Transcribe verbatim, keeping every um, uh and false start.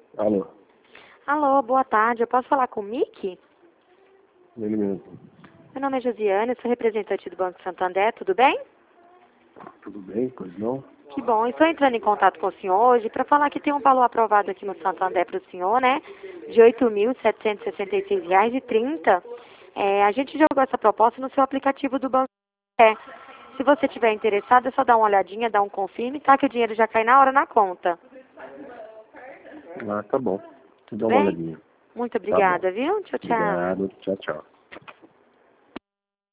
Alô, Alô, boa tarde. Eu posso falar com o Mickey? ele mesmo. Meu nome é Josiane, eu sou representante do Banco Santander, tudo bem? Tudo bem? Pois não? Que bom. Estou entrando em contato com o senhor hoje para falar que tem um valor aprovado aqui no Santander para o senhor, né? De oito mil setecentos e sessenta e seis reais e trinta centavos. É, a gente jogou essa proposta no seu aplicativo do Banco Santander. Se você estiver interessado, é só dar uma olhadinha, dar um confirme, tá? Que o dinheiro já cai na hora na conta. Ah, tá bom. Tudo Dá uma bem? olhadinha. Muito Tá bom. obrigada, viu? Tchau, tchau. Obrigado. Tchau, tchau.